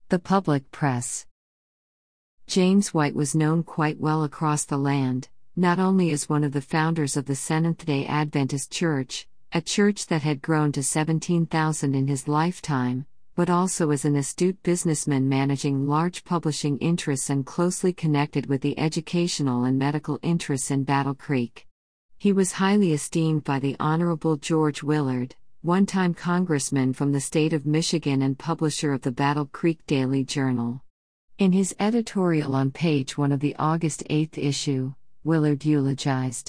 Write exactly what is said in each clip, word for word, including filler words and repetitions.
The public press. James White was known quite well across the land, not only as one of the founders of the Seventh-day Adventist Church, a church that had grown to seventeen thousand in his lifetime, but also as an astute businessman managing large publishing interests and closely connected with the educational and medical interests in Battle Creek. He was highly esteemed by the Honorable George Willard, one-time congressman from the state of Michigan and publisher of the Battle Creek Daily Journal. In his editorial on page one of the August eighth issue, Willard eulogized.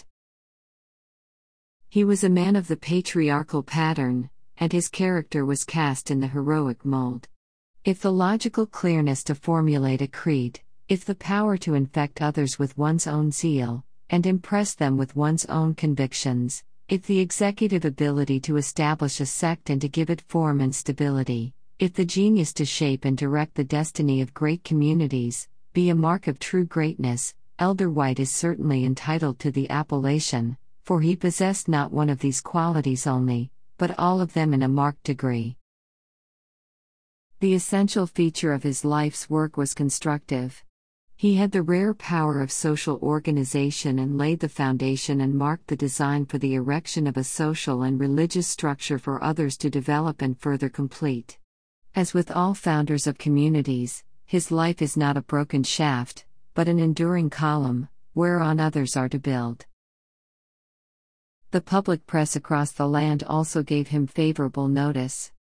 He was a man of the patriarchal pattern, and his character was cast in the heroic mold. If the logical clearness to formulate a creed, if the power to infect others with one's own zeal, and impress them with one's own convictions, if the executive ability to establish a sect and to give it form and stability, if the genius to shape and direct the destiny of great communities, be a mark of true greatness, Elder White is certainly entitled to the appellation, for he possessed not one of these qualities only, but all of them in a marked degree. The essential feature of his life's work was constructive. He had the rare power of social organization and laid the foundation and marked the design for the erection of a social and religious structure for others to develop and further complete. As with all founders of communities, his life is not a broken shaft, but an enduring column, whereon others are to build. The public press across the land also gave him favorable notice.